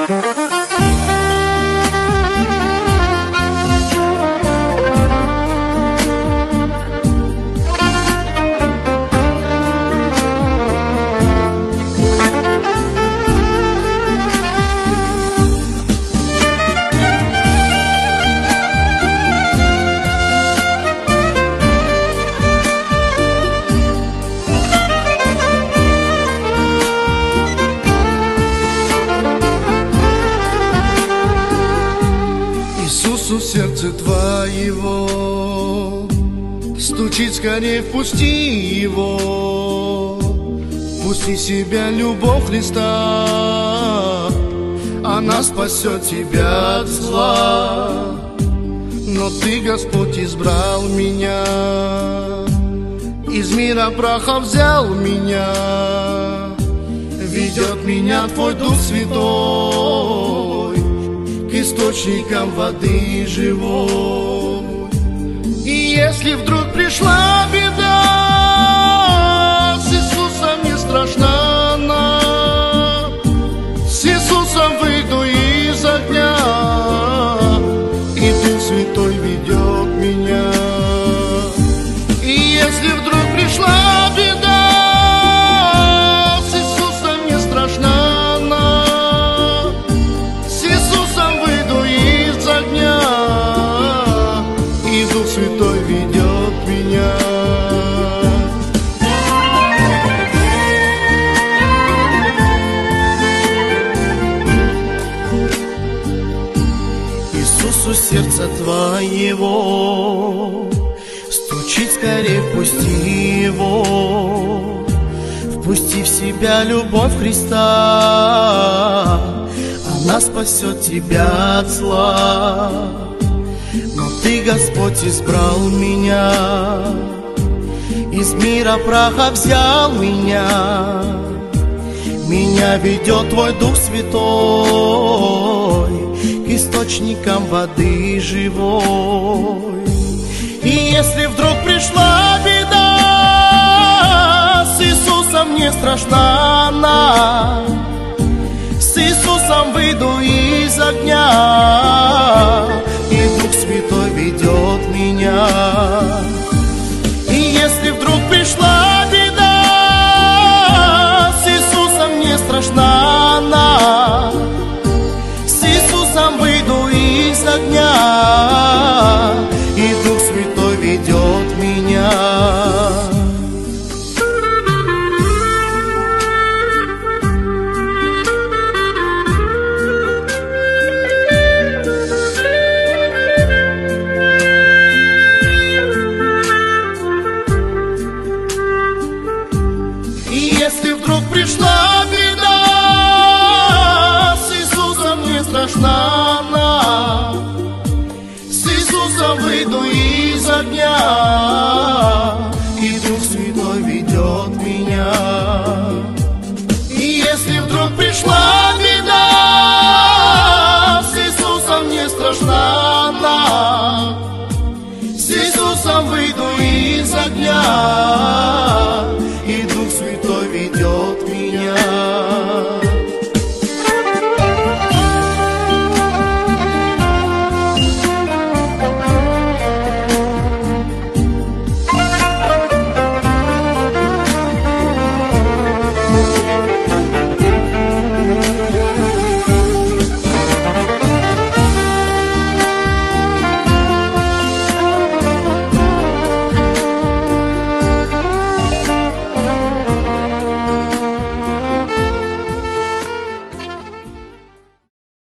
Иисусу сердце твоего стучит, скорее впусти его. Пусти в себя любовь Христа, она спасет тебя от зла. Но ты, Господь, избрал меня, из мира праха взял меня, ведет меня Твой Дух Святой к источникам воды живой. И если вдруг пришла беда, с Иисусом не страшна она. С Иисусом выйду из огня, и Дух Святой ведет меня. И если вдруг пришла беда, с Иисусом не страшна она. С Иисусом выйду из огня, и Дух Святой ведет меня. Иисусу сердца твоего стучит, скорее впусти его. Впусти в себя любовь Христа, она спасет тебя от зла. Но ты, Господь, избрал меня, из мира праха взял меня. Меня ведет Твой Дух Святой к источникам воды живой. И если вдруг пришла беда, с Иисусом не страшна она. С Иисусом выйду из огня,